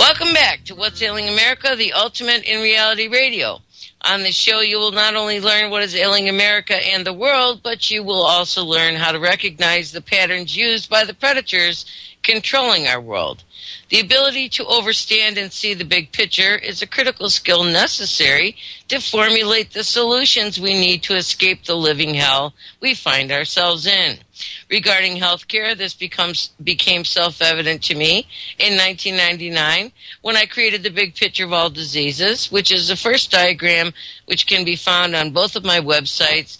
Welcome back to What's Ailing America, the ultimate in reality radio. On this show, you will not only learn what is ailing America and the world, but you will also learn how to recognize the patterns used by the predators controlling our world. The ability to understand and see the big picture is a critical skill necessary to formulate the solutions we need to escape the living hell we find ourselves in. Regarding healthcare, this became self-evident to me in 1999 when I created the big picture of all diseases, which is the first diagram which can be found on both of my websites,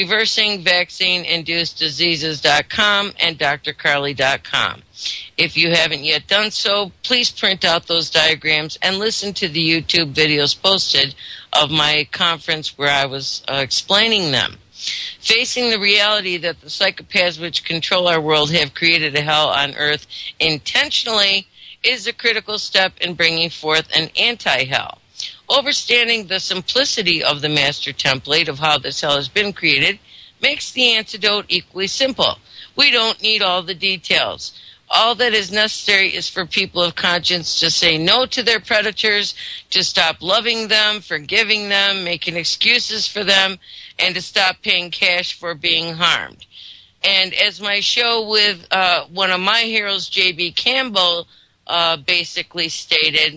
reversingvaccineinduceddiseases.com and drcarly.com. If you haven't yet done so, please print out those diagrams and listen to the YouTube videos posted of my conference where I was explaining them. Facing the reality that the psychopaths which control our world have created a hell on earth intentionally is a critical step in bringing forth an anti-hell. Understanding the simplicity of the master template of how this hell has been created makes the antidote equally simple. We don't need all the details. All that is necessary is for people of conscience to say no to their predators, to stop loving them, forgiving them, making excuses for them, and to stop paying cash for being harmed. And as my show with one of my heroes, J.B. Campbell, basically stated,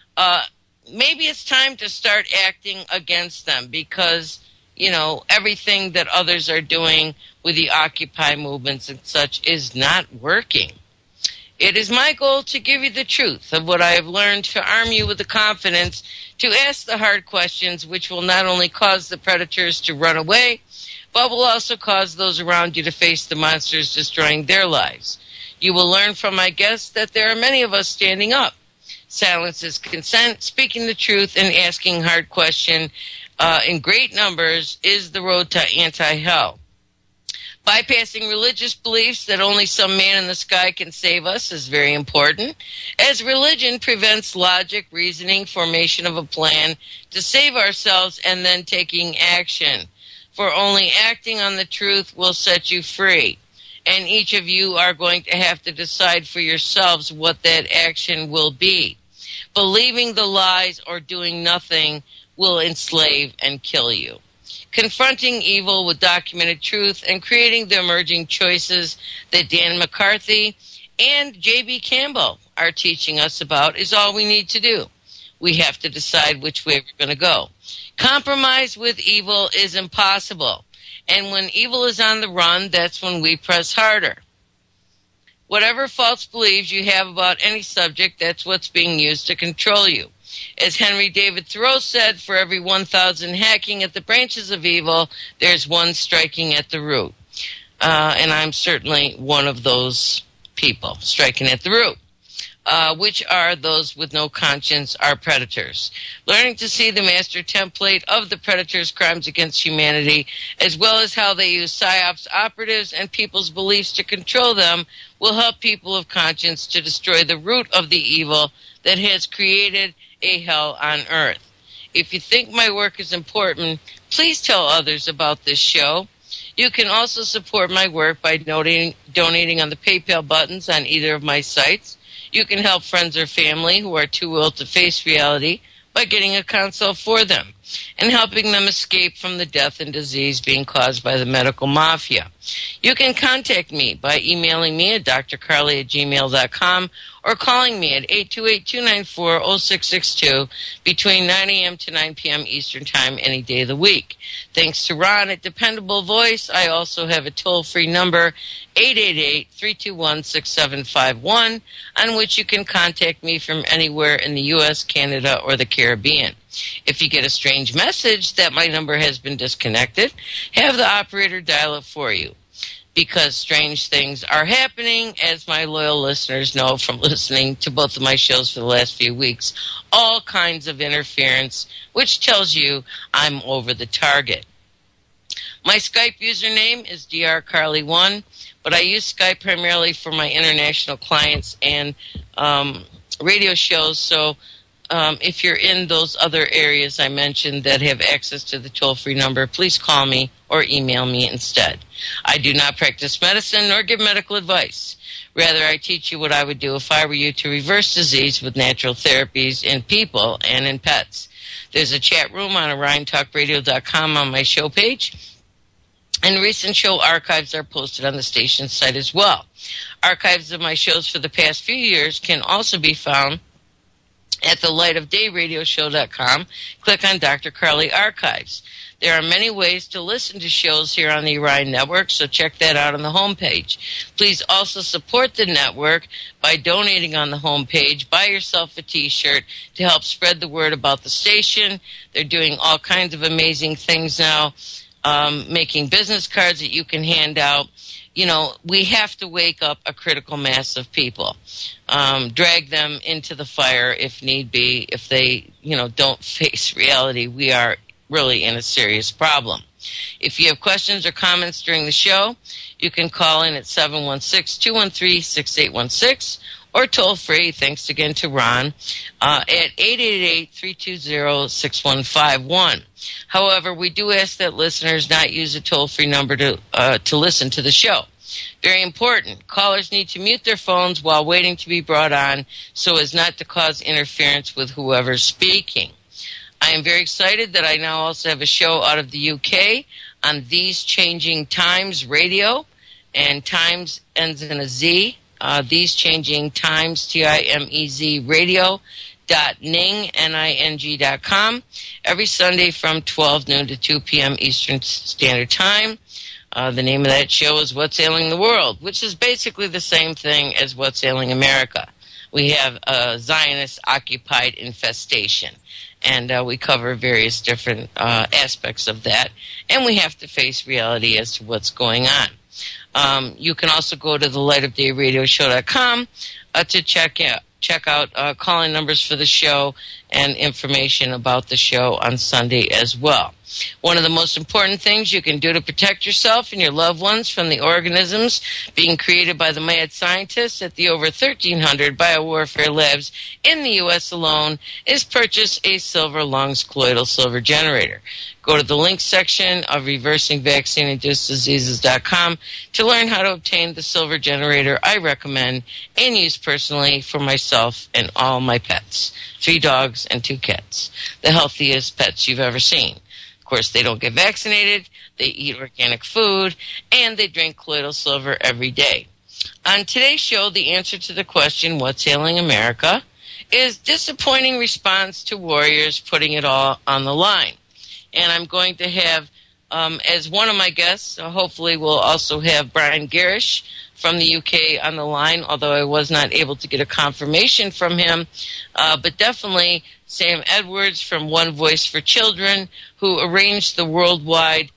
maybe it's time to start acting against them because, you know, everything that others are doing with the Occupy movements and such is not working. It is my goal to give you the truth of what I have learned, to arm you with the confidence to ask the hard questions which will not only cause the predators to run away, but will also cause those around you to face the monsters destroying their lives. You will learn from my guests that there are many of us standing up. Silence is consent, speaking the truth, and asking hard questions in great numbers is the road to anti-hell. Bypassing religious beliefs that only some man in the sky can save us is very important, as religion prevents logic, reasoning, formation of a plan to save ourselves, and then taking action. For only acting on the truth will set you free, and each of you are going to have to decide for yourselves what that action will be. Believing the lies or doing nothing will enslave and kill you. Confronting evil with documented truth and creating the emerging choices that Dan McCarthy and J.B. Campbell are teaching us about is all we need to do. We have to decide which way we're going to go. Compromise with evil is impossible. And when evil is on the run, that's when we press harder. Whatever false beliefs you have about any subject, that's what's being used to control you. As Henry David Thoreau said, for every 1,000 hacking at the branches of evil, there's one striking at the root. And I'm certainly one of those people striking at the root, which are those with no conscience, are predators. Learning to see the master template of the predators' crimes against humanity, as well as how they use PSYOPs operatives and people's beliefs to control them, will help people of conscience to destroy the root of the evil that has created a hell on earth. If you think my work is important, please tell others about this show. You can also support my work by donating on the PayPal buttons on either of my sites. You can help friends or family who are too ill to face reality by getting a consult for them and helping them escape from the death and disease being caused by the medical mafia. You can contact me by emailing me at drcarly@gmail.com or calling me at 828-294-0662 between 9 a.m. to 9 p.m. Eastern Time any day of the week. Thanks to Ron at Dependable Voice, I also have a toll-free number, 888-321-6751, on which you can contact me from anywhere in the U.S., Canada, or the Caribbean. If you get a strange message that my number has been disconnected, have the operator dial it for you. Because strange things are happening, as my loyal listeners know from listening to both of my shows for the last few weeks. All kinds of interference, which tells you I'm over the target. My Skype username is drcarly1, but I use Skype primarily for my international clients and radio shows, so if you're in those other areas I mentioned that have access to the toll-free number, please call me or email me instead. I do not practice medicine nor give medical advice. Rather, I teach you what I would do if I were you to reverse disease with natural therapies in people and in pets. There's a chat room on OrionTalkRadio.com on my show page, and recent show archives are posted on the station's site as well. Archives of my shows for the past few years can also be found at the lightofdayradioshow.com. Click on Dr. Carly Archives. There are many ways to listen to shows here on the Orion Network, so check that out on the homepage. Please also support the network by donating on the homepage. Buy yourself a T-shirt to help spread the word about the station. They're doing all kinds of amazing things now, making business cards that you can hand out. You know, we have to wake up a critical mass of people, drag them into the fire if need be. If they, don't face reality, we are really in a serious problem. If you have questions or comments during the show, you can call in at 716-213-6816 or toll free, thanks again to Ron, at 888-320-6151. However, we do ask that listeners not use a toll-free number to listen to the show. Very important. Callers need to mute their phones while waiting to be brought on so as not to cause interference with whoever's speaking. I am very excited that I now also have a show out of the UK on These Changing Times Radio, and Times ends in a Z. These Changing Times, TIMEZ radio.ning.com, every Sunday from 12 noon to 2 p.m. Eastern Standard Time. The name of that show is What's Ailing the World, which is basically the same thing as What's Ailing America. We have a Zionist-occupied infestation, and we cover various different aspects of that, and we have to face reality as to what's going on. You can also go to the lightofdayradioshow.com to check out calling numbers for the show and information about the show on Sunday as well. One of the most important things you can do to protect yourself and your loved ones from the organisms being created by the mad scientists at the over 1,300 biowarfare labs in the U.S. alone is purchase a silver lungs colloidal silver generator. Go to the link section of reversingvaccine-induced-diseases.com to learn how to obtain the silver generator I recommend and use personally for myself and all my pets, 3 dogs and 2 cats, the healthiest pets you've ever seen. Of course, they don't get vaccinated, they eat organic food, and they drink colloidal silver every day. On today's show, the answer to the question, What's Ailing America?, is disappointing response to warriors putting it all on the line. And I'm going to have, as one of my guests, hopefully we'll also have Brian Garish from the UK on the line, although I was not able to get a confirmation from him, but definitely Sam Edwards from One Voice for Children, who arranged the worldwide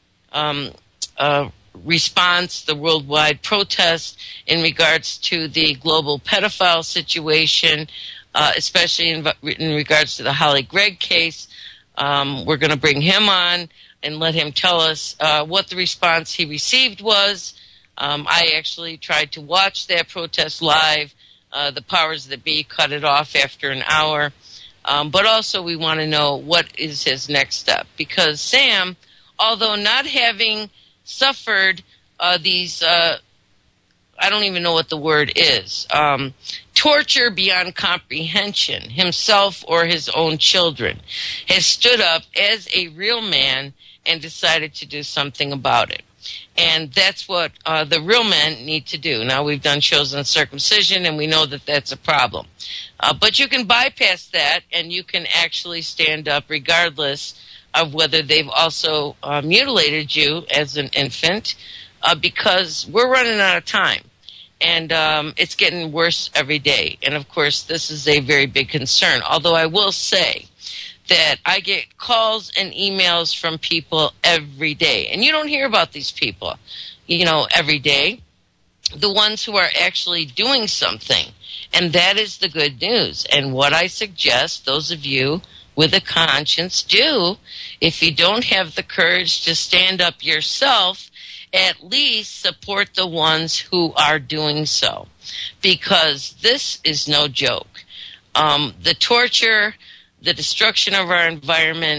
response, the worldwide protest in regards to the global pedophile situation, especially in regards to the Holly Gregg case. We're going to bring him on and let him tell us what the response he received was. I actually tried to watch that protest live. The powers that be cut it off after an hour. But also we want to know what is his next step. Because Sam, although not having suffered these, I don't even know what the word is, torture beyond comprehension, himself or his own children, has stood up as a real man and decided to do something about it. And that's what the real men need to do. Now, we've done shows on circumcision, and we know that that's a problem. But you can bypass that, and you can actually stand up regardless of whether they've also mutilated you as an infant, because we're running out of time. And it's getting worse every day. And, of course, this is a very big concern. Although I will say that I get calls and emails from people every day. And you don't hear about these people, every day. The ones who are actually doing something. And that is the good news. And what I suggest those of you with a conscience do, if you don't have the courage to stand up yourself, at least support the ones who are doing so. Because this is no joke. The torture, the destruction of our environment,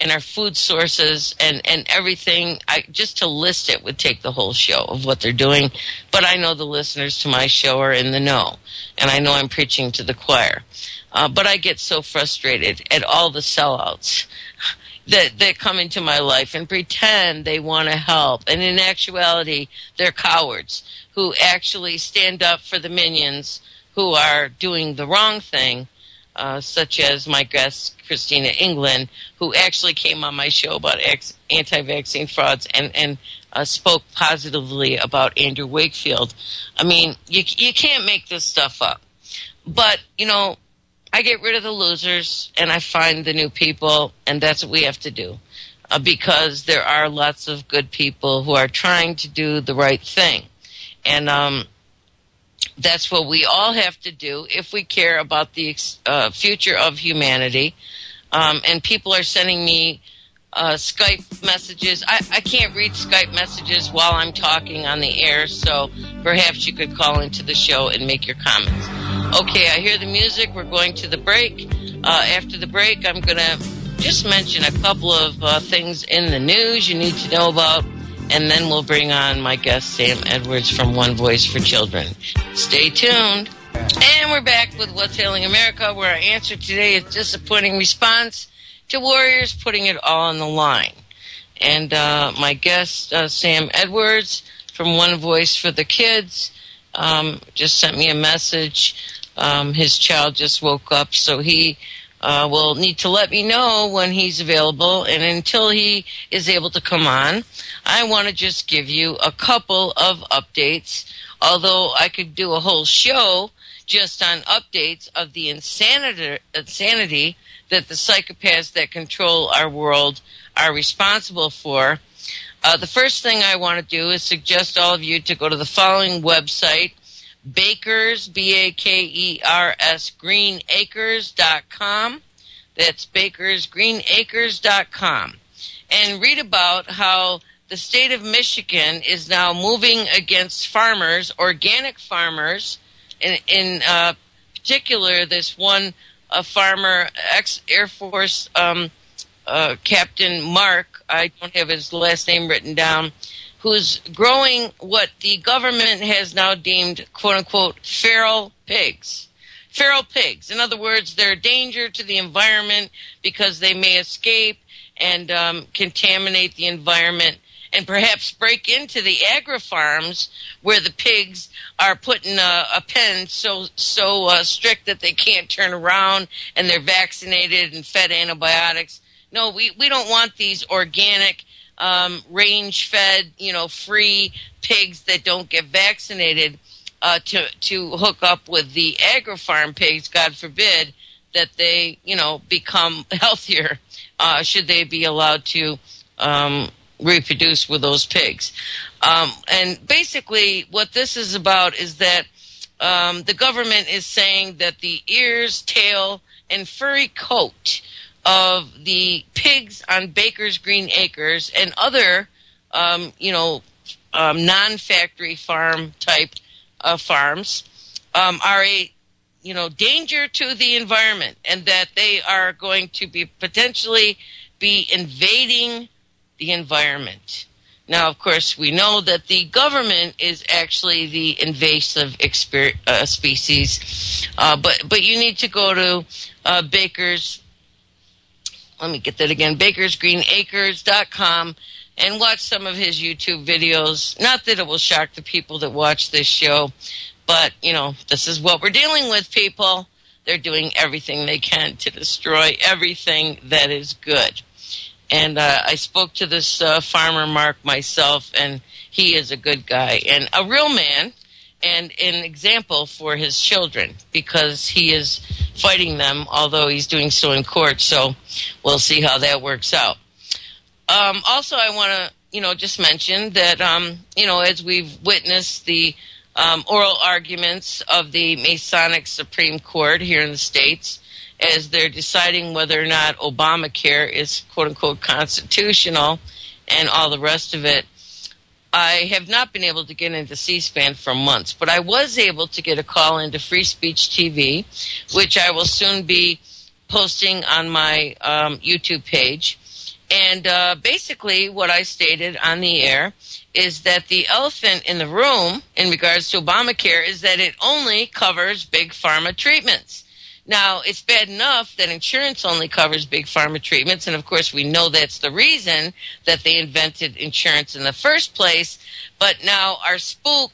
and our food sources and everything. Just to list it would take the whole show of what they're doing. But I know the listeners to my show are in the know, and I know I'm preaching to the choir. But I get so frustrated at all the sellouts that come into my life and pretend they want to help. And in actuality, they're cowards who actually stand up for the minions who are doing the wrong thing, such as my guest, Christina England, who actually came on my show about anti-vaccine frauds and spoke positively about Andrew Wakefield. I mean, you can't make this stuff up. But, I get rid of the losers and I find the new people, and that's what we have to do. Because there are lots of good people who are trying to do the right thing. And that's what we all have to do if we care about the future of humanity. And people are sending me Skype messages. I can't read Skype messages while I'm talking on the air, so perhaps you could call into the show and make your comments. Okay, I hear the music. We're going to the break. After the break, I'm going to just mention a couple of things in the news you need to know about, and then we'll bring on my guest, Sam Edwards from One Voice for Children. Stay tuned. And we're back with What's Ailing America, where our answer today is disappointing response to warriors putting it all on the line. And my guest, Sam Edwards from One Voice for the Kids, just sent me a message. His child just woke up, so he will need to let me know when he's available. And until he is able to come on, I want to just give you a couple of updates, although I could do a whole show just on updates of the insanity that the psychopaths that control our world are responsible for. The first thing I want to do is suggest all of you to go to the following website, Bakers, Bakers, greenacres.com. That's bakersgreenacres.com. And read about how the state of Michigan is now moving against farmers, organic farmers, in particular this one farmer, ex-Air Force Captain Mark, I don't have his last name written down, who's growing what the government has now deemed, quote-unquote, feral pigs. Feral pigs. In other words, they're a danger to the environment because they may escape and contaminate the environment and perhaps break into the agri-farms where the pigs are put in a pen so strict that they can't turn around and they're vaccinated and fed antibiotics. No, we don't want these organic, range-fed, free pigs that don't get vaccinated to hook up with the agri-farm pigs, God forbid, that they, become healthier should they be allowed to reproduce with those pigs. And basically what this is about is that the government is saying that the ears, tail, and furry coat of the pigs on Baker's Green Acres and other, non-factory farm type farms are a, danger to the environment, and that they are going to be potentially be invading the environment. Now, of course, we know that the government is actually the invasive species, but you need to go to Baker's. Let me get that again, bakersgreenacres.com, and watch some of his YouTube videos. Not that it will shock the people that watch this show, but, this is what we're dealing with, people. They're doing everything they can to destroy everything that is good. And I spoke to this farmer, Mark, myself, and he is a good guy and a real man and an example for his children because he is fighting them, although he's doing so in court. So we'll see how that works out. Also, I want to, just mention that, as we've witnessed the oral arguments of the Masonic Supreme Court here in the States, as they're deciding whether or not Obamacare is, quote-unquote, constitutional and all the rest of it, I have not been able to get into C-SPAN for months, but I was able to get a call into Free Speech TV, which I will soon be posting on my YouTube page. And basically what I stated on the air is that the elephant in the room in regards to Obamacare is that it only covers big pharma treatments. Now, it's bad enough that insurance only covers big pharma treatments, and of course we know that's the reason that they invented insurance in the first place, but now our spook,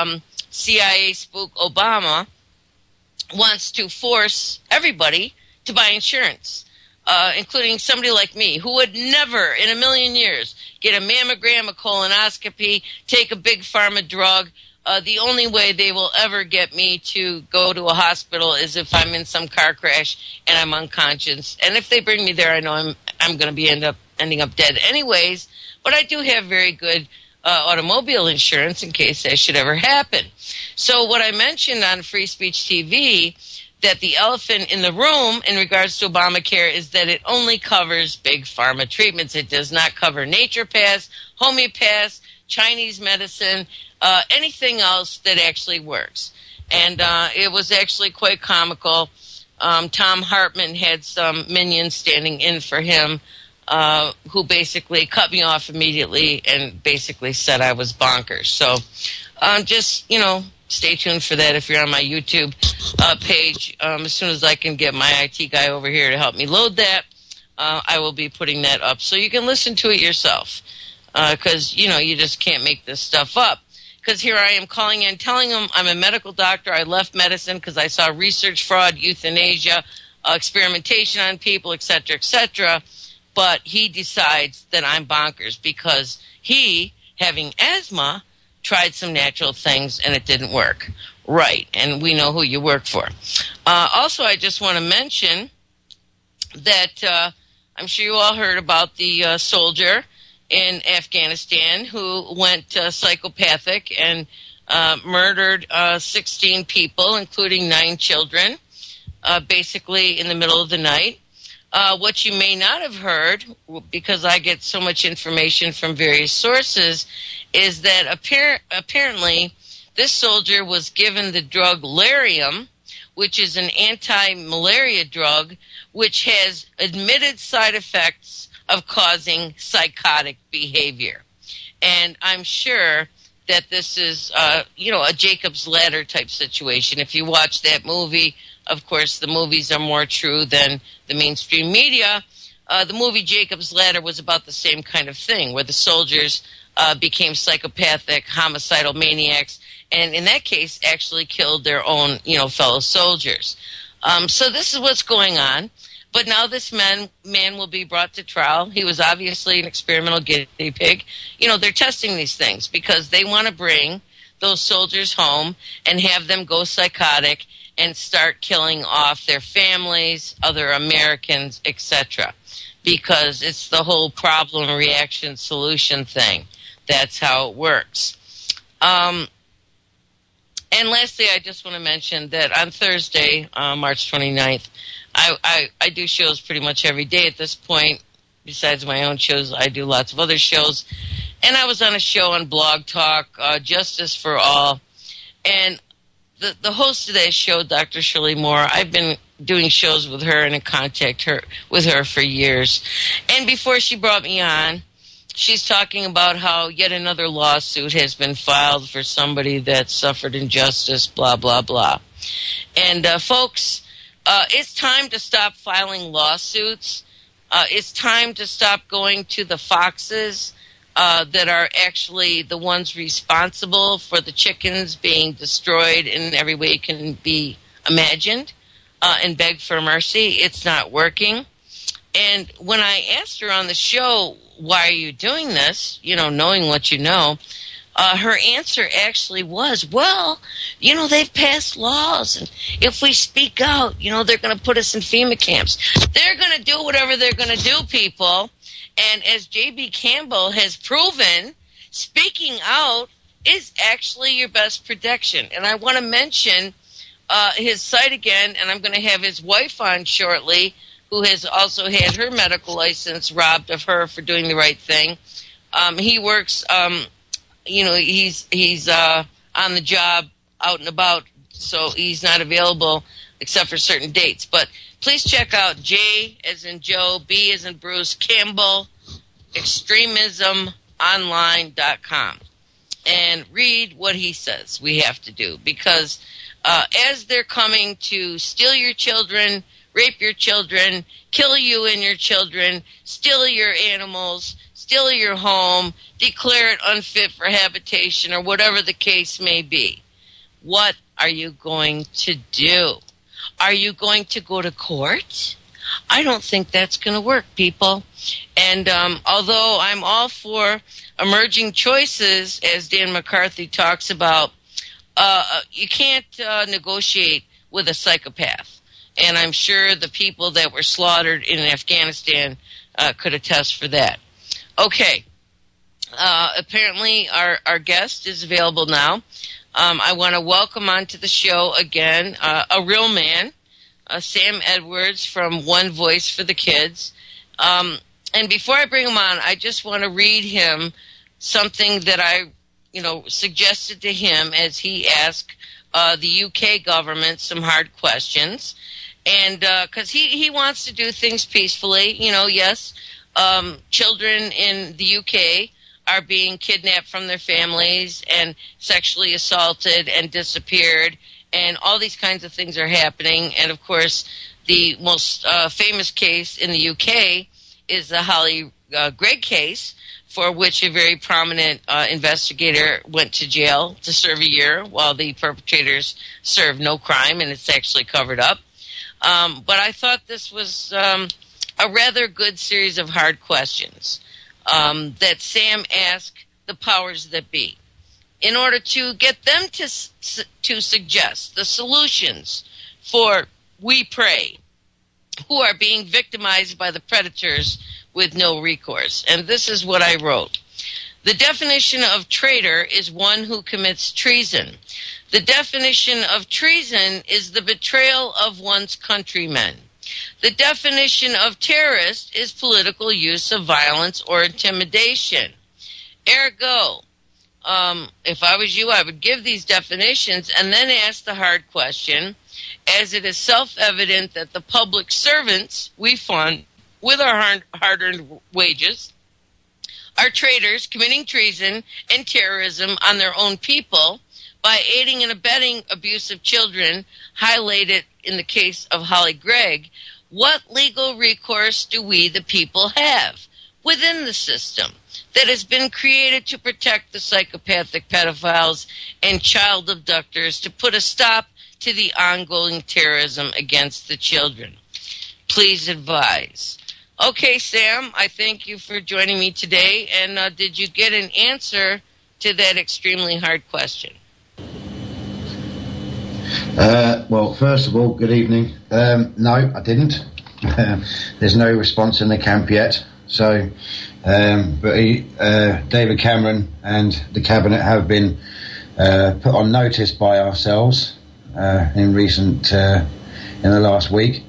CIA spook Obama, wants to force everybody to buy insurance, including somebody like me, who would never in a million years get a mammogram, a colonoscopy, take a big pharma drug. The only way they will ever get me to go to a hospital is if I'm in some car crash and I'm unconscious. And if they bring me there, I know I'm going to be ending up dead anyways. But I do have very good automobile insurance in case that should ever happen. So what I mentioned on Free Speech TV, that the elephant in the room in regards to Obamacare is that it only covers big pharma treatments. It does not cover naturopaths, homeopaths, Chinese medicine, anything else that actually works. And it was actually quite comical. Tom Hartman had some minions standing in for him who basically cut me off immediately and basically said I was bonkers. So just, stay tuned for that if you're on my YouTube page. As soon as I can get my IT guy over here to help me load that, I will be putting that up so you can listen to it yourself. Because, you just can't make this stuff up. Because here I am calling in, telling them I'm a medical doctor. I left medicine because I saw research fraud, euthanasia, experimentation on people, et cetera, but he decides that I'm bonkers because he, having asthma, tried some natural things and it didn't work. Right, and we know who you work for. Also, I just want to mention that I'm sure you all heard about the soldier in Afghanistan who went psychopathic and murdered 16 people, including 9 children, basically in the middle of the night. What you may not have heard, because I get so much information from various sources, is that apparently this soldier was given the drug Lariam, which is an anti-malaria drug, which has admitted side effects of causing psychotic behavior. And I'm sure that this is, a Jacob's Ladder type situation. If you watch that movie, of course, the movies are more true than the mainstream media. The movie Jacob's Ladder was about the same kind of thing, where the soldiers became psychopathic, homicidal maniacs, and in that case actually killed their own, fellow soldiers. So this is what's going on. But now this man will be brought to trial. He was obviously an experimental guinea pig. They're testing these things because they want to bring those soldiers home and have them go psychotic and start killing off their families, other Americans, etc. Because it's the whole problem, reaction, solution thing. That's how it works. And lastly, I just want to mention that on Thursday, March 29th, I do shows pretty much every day at this point. Besides my own shows, I do lots of other shows. And I was on a show on Blog Talk, Justice for All. And the host of that show, Dr. Shirley Moore, I've been doing shows with her and in contact with her for years. And before she brought me on, she's talking about how yet another lawsuit has been filed for somebody that suffered injustice, blah, blah, blah. And folks, it's time to stop filing lawsuits. It's time to stop going to the foxes that are actually the ones responsible for the chickens being destroyed in every way can be imagined, and beg for mercy. It's not working. And when I asked her on the show, why are you doing this, knowing what you know, her answer actually was, well, they've passed laws, and if we speak out, they're going to put us in FEMA camps. They're going to do whatever they're going to do, people. And as J.B. Campbell has proven, speaking out is actually your best protection. And I want to mention his site again, and I'm going to have his wife on shortly, who has also had her medical license robbed of her for doing the right thing. He works, he's on the job out and about, so he's not available except for certain dates. But please check out J as in Joe, B as in Bruce, Campbell, extremismonline.com and read what he says we have to do, because as they're coming to steal your children, rape your children, kill you and your children, steal your animals, steal your home, declare it unfit for habitation, or whatever the case may be, what are you going to do? Are you going to go to court? I don't think that's going to work, people. And although I'm all for emerging choices, as Dan McCarthy talks about, you can't negotiate with a psychopath. And I'm sure the people that were slaughtered in Afghanistan could attest for that. Okay. Apparently our guest is available now. I want to welcome onto the show again a real man, Sam Edwards from One Voice for the Kids. And before I bring him on, I just want to read him something that I, suggested to him as he asked the UK government some hard questions. And because he wants to do things peacefully, yes, children in the UK are being kidnapped from their families and sexually assaulted and disappeared, and all these kinds of things are happening. And, of course, the most famous case in the UK is the Holly Gregg case, for which a very prominent investigator went to jail to serve a year while the perpetrators served no crime, and it's actually covered up. But I thought this was a rather good series of hard questions that Sam asked the powers that be in order to get them to suggest the solutions for we pray, who are being victimized by the predators with no recourse. And this is what I wrote. The definition of traitor is one who commits treason. The definition of treason is the betrayal of one's countrymen. The definition of terrorist is political use of violence or intimidation. Ergo, if I was you, I would give these definitions and then ask the hard question, as it is self-evident that the public servants we fund with our hard-earned wages are traitors committing treason and terrorism on their own people by aiding and abetting abuse of children, highlighted in the case of Holly Gregg. What legal recourse do we, the people, have within the system that has been created to protect the psychopathic pedophiles and child abductors, to put a stop to the ongoing terrorism against the children? Please advise. Okay, Sam, I thank you for joining me today. And did you get an answer to that extremely hard question? Well, first of all, good evening. No, I didn't. There's no response in the camp yet. So, but David Cameron and the cabinet have been put on notice by ourselves in the last week.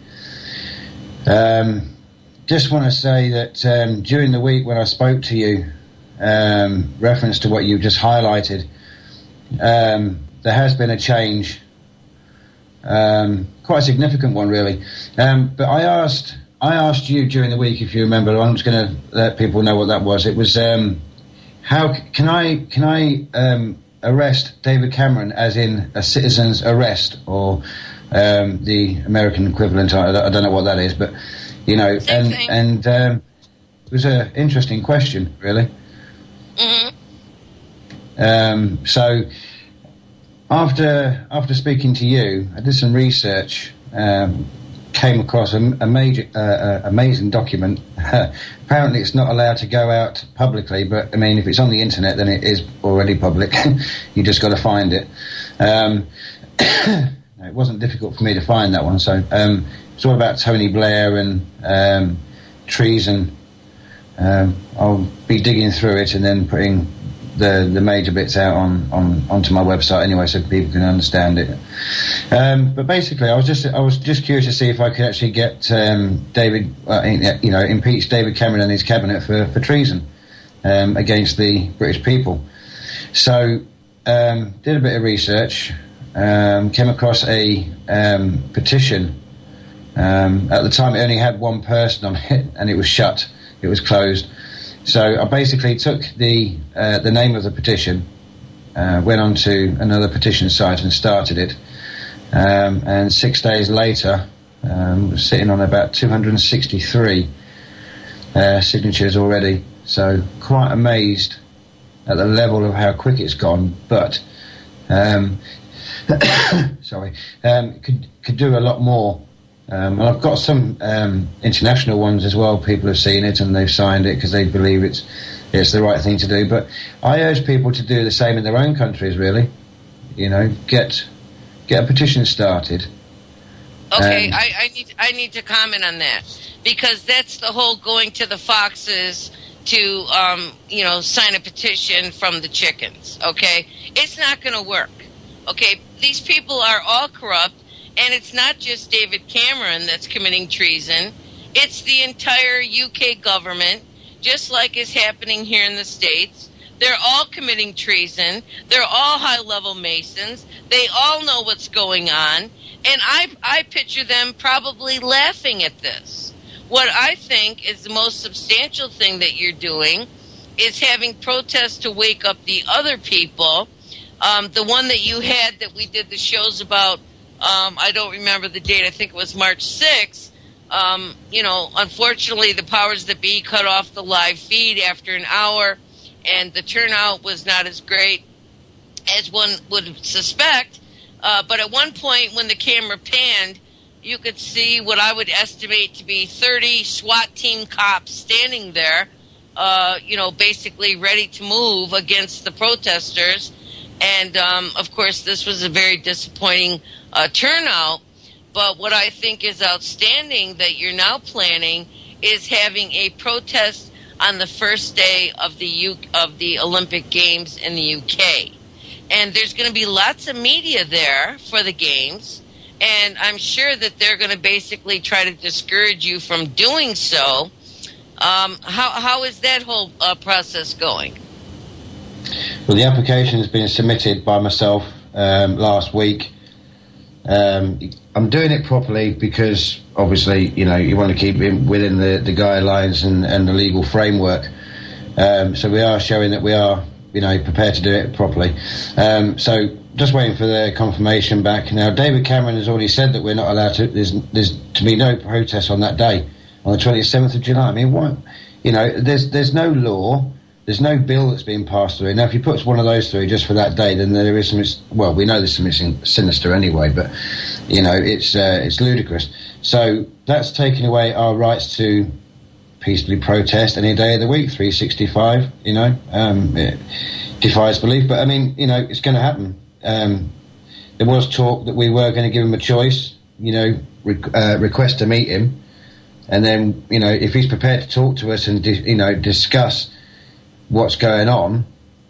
Just want to say that during the week when I spoke to you, reference to what you just highlighted, there has been a change. Quite a significant one, really. But I asked you during the week, if you remember. I'm just going to let people know what that was. It was how can I arrest David Cameron, as in a citizen's arrest, or the American equivalent? I don't know what that is, but it was an interesting question, really. Mm-hmm. So. After speaking to you, I did some research, came across a major, amazing document. Apparently it's not allowed to go out publicly, but I mean, if it's on the internet, then it is already public. You just got to find it. It wasn't difficult for me to find that one. So it's all about Tony Blair and treason. I'll be digging through it and then putting the major bits out onto my website anyway, so people can understand it. But basically, I was just curious to see if I could actually get impeach David Cameron and his cabinet for treason against the British people. So did a bit of research, came across a petition. At the time, it only had one person on it, and it was shut. It was closed. So I basically took the name of the petition, went on to another petition site and started it. And 6 days later, sitting on about 263 signatures already. So quite amazed at the level of how quick it's gone. But sorry, could do a lot more. And I've got some international ones as well. People have seen it and they've signed it because they believe it's the right thing to do. But I urge people to do the same in their own countries. Really, get a petition started. Okay, I need to comment on that because that's the whole going to the foxes to sign a petition from the chickens. Okay, it's not going to work. Okay, these people are all corrupt, and it's not just David Cameron that's committing treason. It's the entire UK government, just like is happening here in the States. They're all committing treason. They're all high-level Masons. They all know what's going on. And I picture them probably laughing at this. What I think is the most substantial thing that you're doing is having protests to wake up the other people. The one that you had that we did the shows about, I don't remember the date. I think it was March 6th. Unfortunately, the powers that be cut off the live feed after an hour, and the turnout was not as great as one would suspect. But at one point, when the camera panned, you could see what I would estimate to be 30 SWAT team cops standing there, basically ready to move against the protesters. And, of course, this was a very disappointing turnout. But what I think is outstanding that you're now planning is having a protest on the first day of the Olympic Games in the UK. And there's going to be lots of media there for the games, and I'm sure that they're going to basically try to discourage you from doing so. How is that whole process going? Well, the application has been submitted by myself last week. I'm doing it properly because, obviously, you want to keep it within the guidelines and the legal framework. So we are showing that we are prepared to do it properly. So just waiting for the confirmation back. Now, David Cameron has already said that we're not allowed to, there's to be no protest on that day, on the 27th of July. I mean, what? There's no law, there's no bill that's being passed through. Now, if you put one of those through just for that day, then there is we know there's something sinister anyway, but, it's ludicrous. So that's taking away our rights to peacefully protest any day of the week, 365, it defies belief. But, I mean, it's going to happen. There was talk that we were going to give him a choice, request to meet him. And then, if he's prepared to talk to us and, discuss what's going on,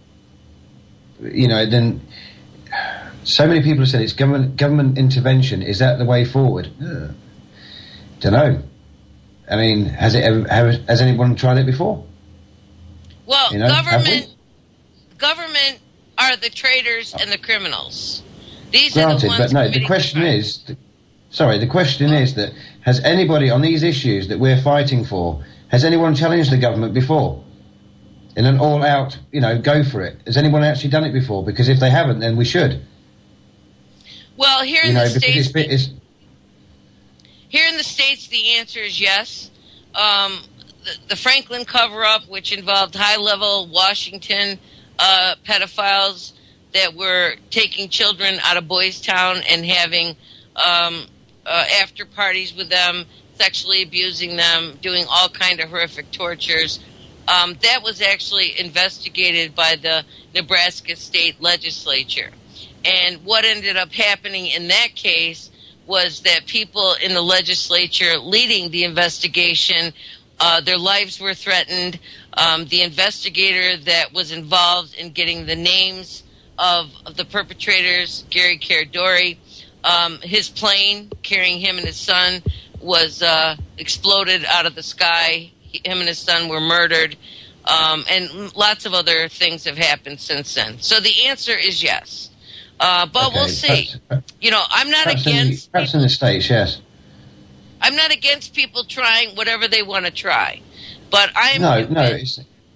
then so many people have said it's government intervention. Is that the way forward? Don't know. I mean, has anyone tried it before? Well, government are the traitors and the criminals. These are the ones. But no, the question is that has anybody on these issues that we're fighting for, has anyone challenged the government before? In an all-out, go for it. Has anyone actually done it before? Because if they haven't, then we should. Well, here in the States... Here in the States, the answer is yes. The Franklin cover-up, which involved high-level Washington pedophiles that were taking children out of Boys Town and having after parties with them, sexually abusing them, doing all kind of horrific tortures. That was actually investigated by the Nebraska State Legislature. And what ended up happening in that case was that people in the legislature leading the investigation, their lives were threatened. The investigator that was involved in getting the names of the perpetrators, Gary Caradori, his plane carrying him and his son was exploded out of the sky. Him and his son were murdered. And lots of other things have happened since then. So the answer is yes. But okay, we'll see. I'm not against... Perhaps in the States, yes. I'm not against people trying whatever they want to try. But I'm... No,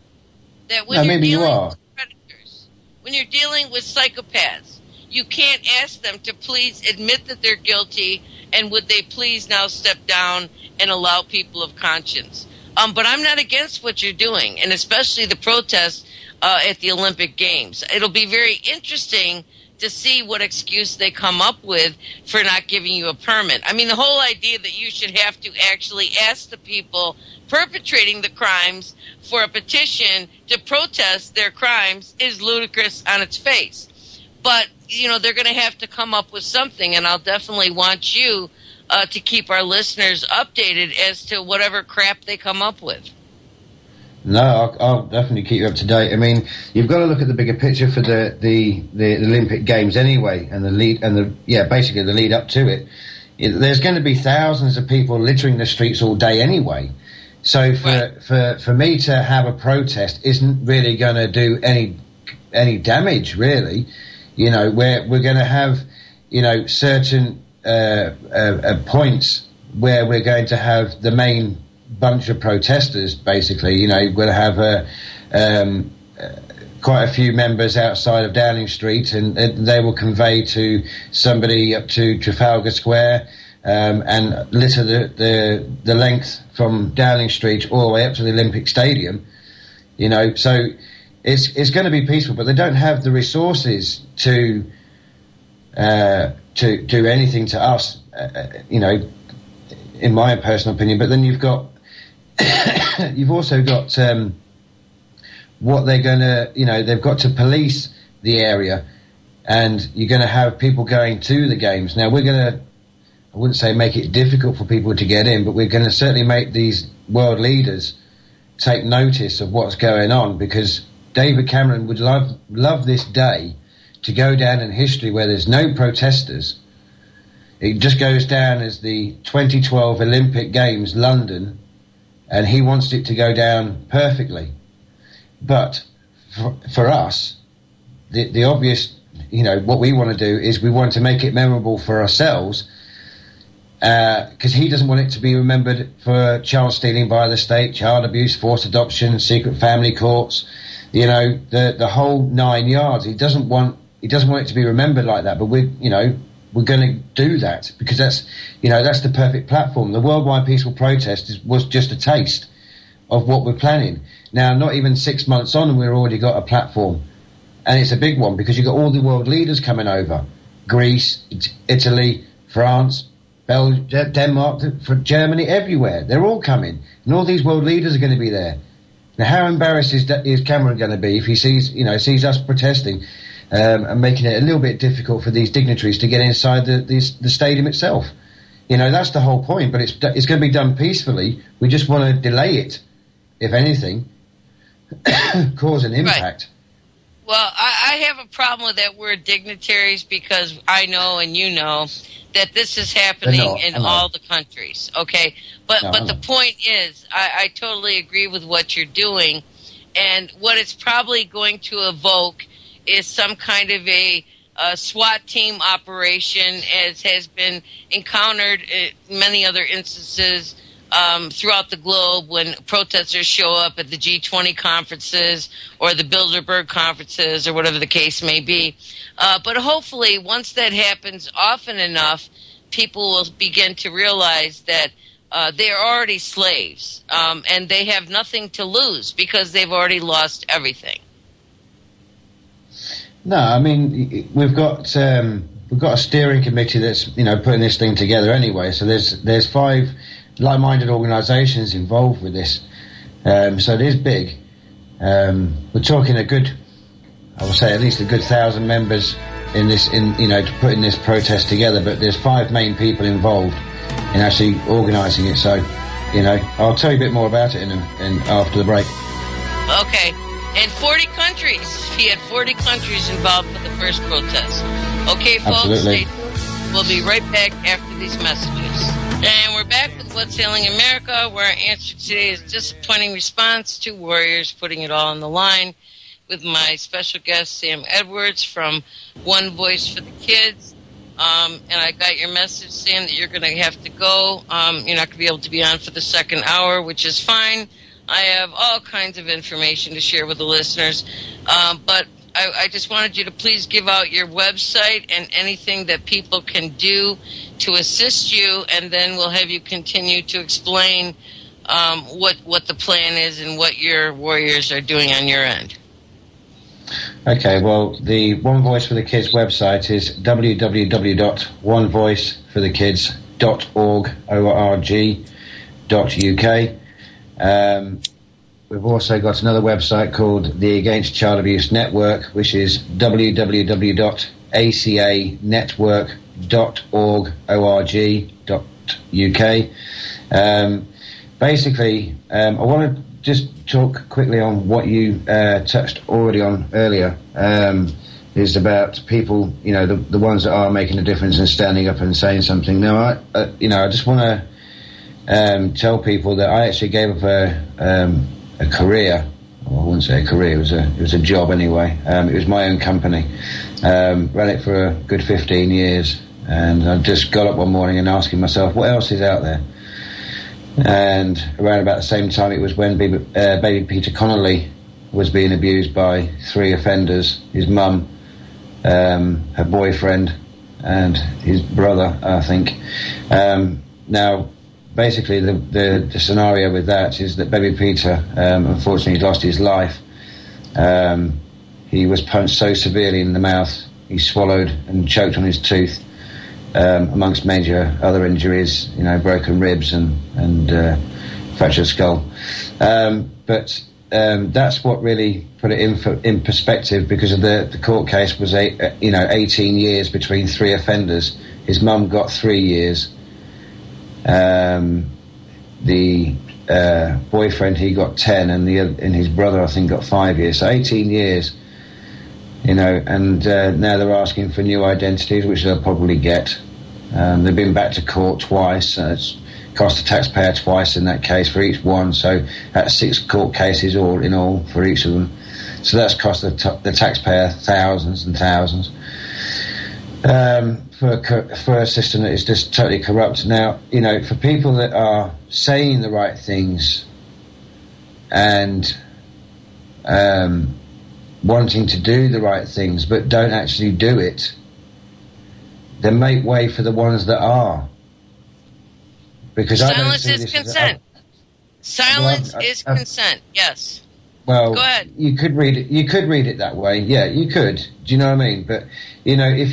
that when you're dealing with predators, when you're dealing with psychopaths, you can't ask them to please admit that they're guilty, and would they please now step down and allow people of conscience. But I'm not against what you're doing, and especially the protests at the Olympic Games. It'll be very interesting to see what excuse they come up with for not giving you a permit. I mean, the whole idea that you should have to actually ask the people perpetrating the crimes for a petition to protest their crimes is ludicrous on its face. But, you know, they're going to have to come up with something, and I'll definitely want you to keep our listeners updated as to whatever crap they come up with. No, I'll definitely keep you up to date. I mean, you've got to look at the bigger picture for the Olympic Games anyway, and basically the lead up to it. There's going to be thousands of people littering the streets all day anyway. So for me to have a protest isn't really going to do any damage, really. You know, we're going to have, you know, certain points where we're going to have the main bunch of protesters, basically. You know, we'll have quite a few members outside of Downing Street, and they will convey to somebody up to Trafalgar Square and litter the length from Downing Street all the way up to the Olympic Stadium. You know, so it's going to be peaceful, but they don't have the resources to do anything to us. You know, in my personal opinion. But then you've also got what they're going to, you know, they've got to police the area, and you're going to have people going to the games. Now, we're going to, I wouldn't say make it difficult for people to get in, but we're going to certainly make these world leaders take notice of what's going on, because David Cameron would love this day to go down in history where there's no protesters. It just goes down as the 2012 Olympic Games, London, and he wants it to go down perfectly. But for us, the obvious, you know, what we want to do is we want to make it memorable for ourselves, because he doesn't want it to be remembered for child stealing by the state, child abuse, forced adoption, secret family courts, you know, the whole 9 yards. He doesn't want it to be remembered like that. But we're going to do that because that's the perfect platform. The worldwide peaceful protest was just a taste of what we're planning. Now, not even 6 months on, and we've already got a platform, and it's a big one because you've got all the world leaders coming over: Greece, Italy, France, Belgium, Denmark, Germany, everywhere. They're all coming, and all these world leaders are going to be there. Now, how embarrassed is Cameron going to be if he sees us protesting and making it a little bit difficult for these dignitaries to get inside the stadium itself? You know, that's the whole point. But it's going to be done peacefully. We just want to delay it, if anything, cause an impact. Right. Well, I have a problem with that word dignitaries, because I know and you know that this is happening in all the countries, okay? But the point is, I totally agree with what you're doing, and what it's probably going to evoke is some kind of a SWAT team operation, as has been encountered in many other instances throughout the globe when protesters show up at the G20 conferences or the Bilderberg conferences or whatever the case may be. But hopefully, once that happens often enough, people will begin to realize that they are already slaves, and they have nothing to lose because they've already lost everything. No, I mean, we've got a steering committee that's, you know, putting this thing together anyway. So there's 5 like-minded organisations involved with this. So it is big. We're talking I would say at least a good 1,000 members to putting this protest together. But there's 5 main people involved in actually organising it. So, you know, I'll tell you a bit more about it in after the break. Okay. And 40 countries. He had 40 countries involved for the first protest. Okay, folks, absolutely. Stay tuned. We'll be right back after these messages. And we're back with What's Ailing America, where our answer today is disappointing response to warriors putting it all on the line, with my special guest, Sam Edwards from One Voice for the Kids. And I got your message, Sam, that you're going to have to go. You're not going to be able to be on for the second hour, which is fine. I have all kinds of information to share with the listeners. But I just wanted you to please give out your website and anything that people can do to assist you, and then we'll have you continue to explain what the plan is and what your warriors are doing on your end. Okay, well, the One Voice for the Kids website is www.onevoiceforthekids.org.uk. We've also got another website called the Against Child Abuse Network, which is www.acanetwork.org.uk. Basically, I want to just talk quickly on what you touched already on earlier, is about people, the ones that are making a difference and standing up and saying something. Now, I just want to tell people that I actually gave up a career. Well, I wouldn't say a career. It was a job anyway. It was my own company. Ran it for a good 15 years, and I just got up one morning and asking myself, what else is out there? And around about the same time, it was when baby Peter Connolly was being abused by 3 offenders: his mum, her boyfriend, and his brother, I think. Now, basically, the scenario with that is that baby Peter, unfortunately, lost his life. He was punched so severely in the mouth, he swallowed and choked on his tooth, amongst major other injuries, broken ribs and fractured skull. But that's what really put it in perspective, because of the court case was 18 years between 3 offenders. His mum got 3 years. The boyfriend, he got 10, and his brother, I think, got 5 years. So 18 years, and now they're asking for new identities, which they'll probably get. They've been back to court twice. It's cost the taxpayer twice in that case for each one. So that's 6 court cases all in all for each of them. So that's cost the taxpayer thousands and thousands. For a system that is just totally corrupt. Now, for people that are saying the right things and wanting to do the right things but don't actually do it, then make way for the ones that are. Because silence is consent. Silence is consent. Yes. Well, go ahead. You could read it. You could read it that way. Yeah, you could. Do you know what I mean? But if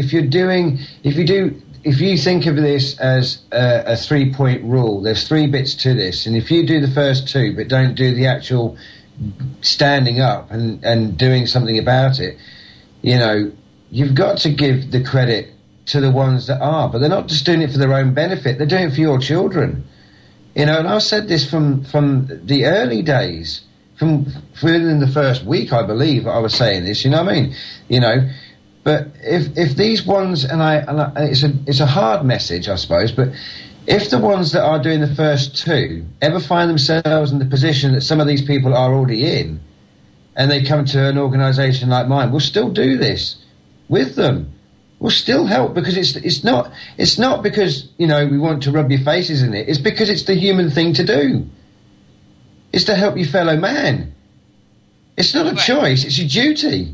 you think of this as a 3-point rule, there's 3 bits to this, and if you do the first 2 but don't do the actual standing up and doing something about it, you've got to give the credit to the ones that are. But they're not just doing it for their own benefit; they're doing it for your children. And I've said this from the early days. From within the first week, I believe I was saying this. You know what I mean? But if these ones, it's a hard message, I suppose. But if the ones that are doing the first 2 ever find themselves in the position that some of these people are already in, and they come to an organisation like mine, we'll still do this with them. We'll still help, because it's not because we want to rub your faces in it. It's because it's the human thing to do. It's to help your fellow man. It's not a choice; it's your duty.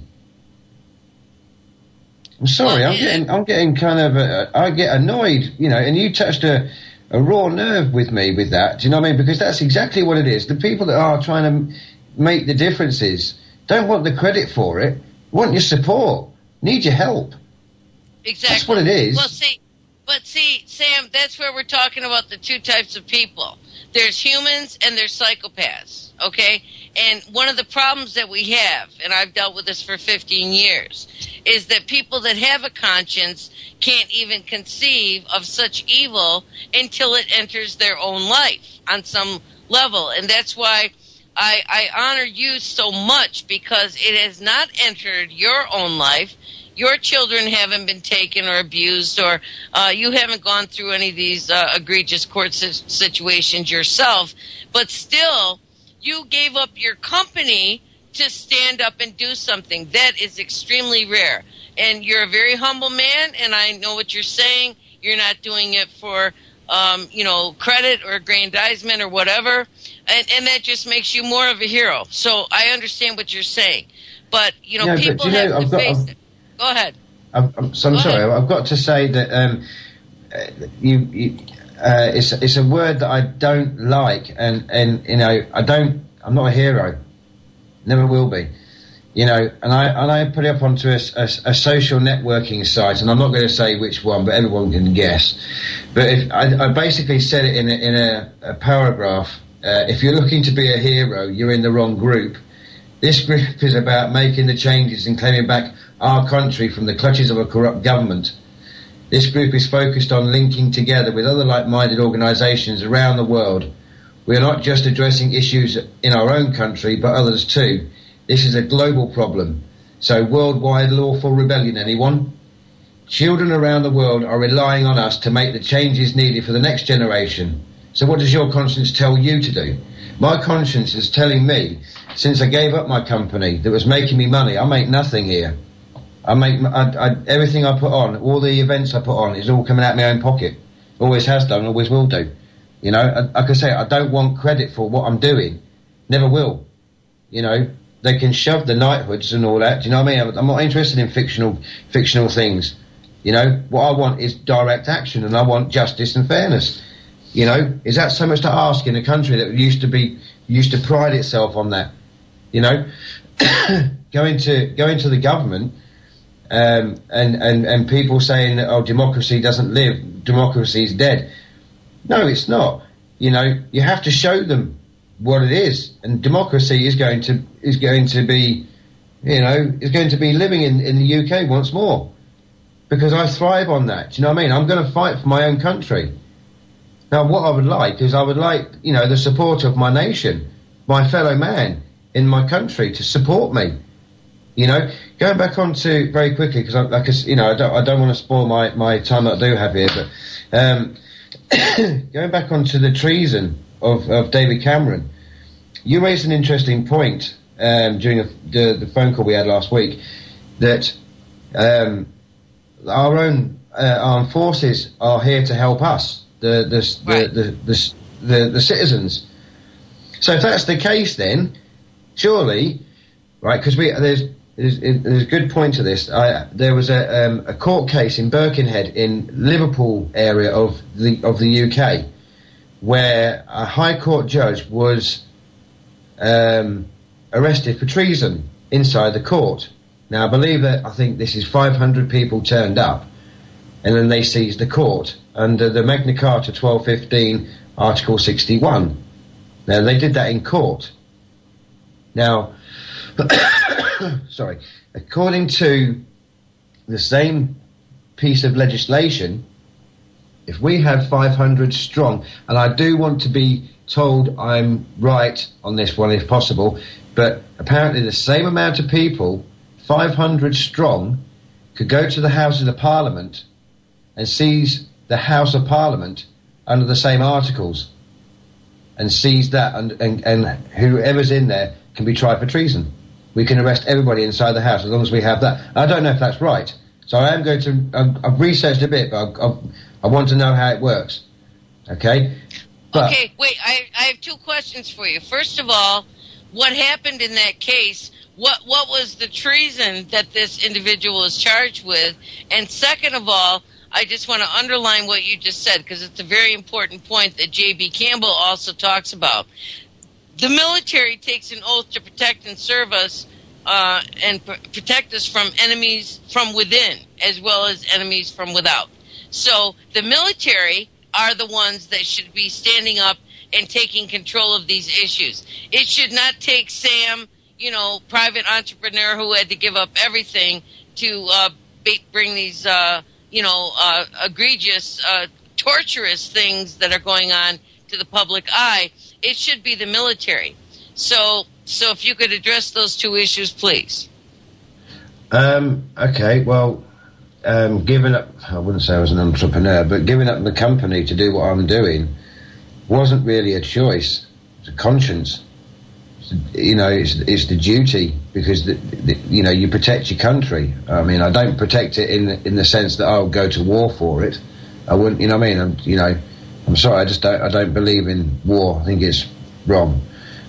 I'm sorry, I'm getting kind of I get annoyed, and you touched a raw nerve with me with that. Do you know what I mean? Because that's exactly what it is. The people that are trying to make the differences don't want the credit for it. Want your support, need your help. Exactly. That's what it is. Well, see, Sam, that's where we're talking about the 2 types of people. There's humans and there's psychopaths, okay? And one of the problems that we have, and I've dealt with this for 15 years, is that people that have a conscience can't even conceive of such evil until it enters their own life on some level. And that's why I honor you so much, because it has not entered your own life. Your children haven't been taken or abused, or you haven't gone through any of these egregious court situations yourself, but still you gave up your company to stand up and do something. That is extremely rare. And you're a very humble man, and I know what you're saying. You're not doing it for credit or aggrandizement or whatever, and that just makes you more of a hero. So I understand what you're saying, but people have to face it. Go ahead. I'm sorry. I've got to say that it's a word that I don't like, and I'm not a hero, never will be. And I put it up onto a social networking site, and I'm not going to say which one, but everyone can guess. But if I basically said it in a paragraph. If you're looking to be a hero, you're in the wrong group. This group is about making the changes and claiming back our country from the clutches of a corrupt government. This group is focused on linking together with other like-minded organisations around the world. We are not just addressing issues in our own country, but others too. This is a global problem. So worldwide lawful rebellion, anyone? Children around the world are relying on us to make the changes needed for the next generation. So what does your conscience tell you to do? My conscience is telling me, since I gave up my company that was making me money, I make nothing here. Everything I put on, all the events I put on, is all coming out of my own pocket. Always has done, always will do. Like I say, I don't want credit for what I'm doing. Never will. They can shove the knighthoods and all that. Do you know what I mean? I'm not interested in fictional things. What I want is direct action, and I want justice and fairness. Is that so much to ask in a country that used to pride itself on that? Going to the government and people saying that democracy doesn't live, democracy is dead. No, it's not. You have to show them what it is, and democracy is going to be living in the UK once more, because I thrive on that. Do you know what I mean? I'm going to fight for my own country. Now, what I would like the support of my nation, my fellow man in my country, to support me. Going back on to very quickly, because I don't want to spoil my time that I do have here, but going back onto the treason of David Cameron, you raised an interesting point during the phone call we had last week, that our own armed forces are here to help us. The citizens. So if that's the case, then surely, right? Because there's a good point to this. There was a court case in Birkenhead in Liverpool area of the UK, where a High Court judge was arrested for treason inside the court. Now I think this is 500 people turned up, and then they seized the court under the Magna Carta 1215, Article 61. Now, they did that in court. Now, according to the same piece of legislation, if we have 500 strong, and I do want to be told I'm right on this one if possible, but apparently the same amount of people, 500 strong, could go to the Houses of Parliament and seize the House of Parliament under the same articles, and seize that, and whoever's in there can be tried for treason. We can arrest everybody inside the House as long as we have that. I don't know if that's right, so I am going to. I've researched a bit, but I want to know how it works. Okay. Okay. Wait. I have two questions for you. First of all, what happened in that case? What was the treason that this individual is charged with? And second of all, I just want to underline what you just said, because it's a very important point that J.B. Campbell also talks about. The military takes an oath to protect and serve us and protect us from enemies from within as well as enemies from without. So the military are the ones that should be standing up and taking control of these issues. It should not take Sam, private entrepreneur who had to give up everything to bring these egregious, torturous things that are going on to the public eye. It should be the military. So if you could address those two issues, please. Okay, well, giving up, I wouldn't say I was an entrepreneur, but giving up the company to do what I'm doing wasn't really a choice. It's a conscience. It's the duty, because you protect your country. I mean, I don't protect it in the sense that I'll go to war for it. I wouldn't, I'm sorry, I don't believe in war. I think it's wrong.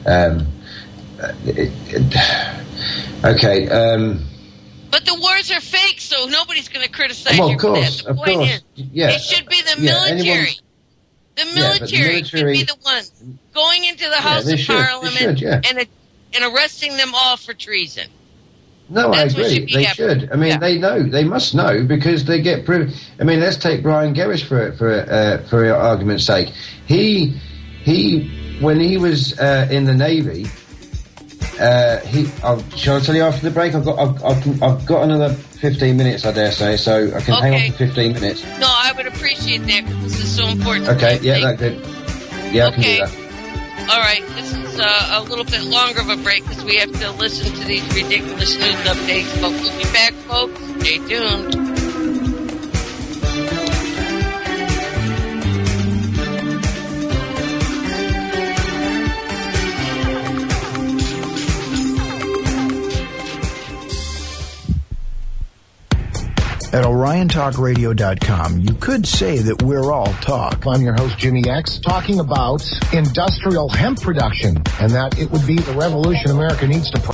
Okay. But the wars are fake, so nobody's going to criticize well, you of course, for that. The point is, it should be the military. The military should be the ones going into the House of Parliament and arresting them all for treason. No, that's I agree. They should. I mean, they know. They must know because they get. I mean, let's take Brian Gerrish for argument's sake. He when he was in the Navy. Shall I tell you after the break? I've got another 15 minutes, I dare say, so I can hang on for 15 minutes. No, I would appreciate that because this is so important. Okay, that's good. Yeah, I can do that. All right, this is a little bit longer of a break because we have to listen to these ridiculous news updates, but we'll be back, folks. Stay tuned. At OrionTalkRadio.com, you could say that we're all talk. I'm your host, Jimmy X, talking about industrial hemp production and that it would be the revolution America needs to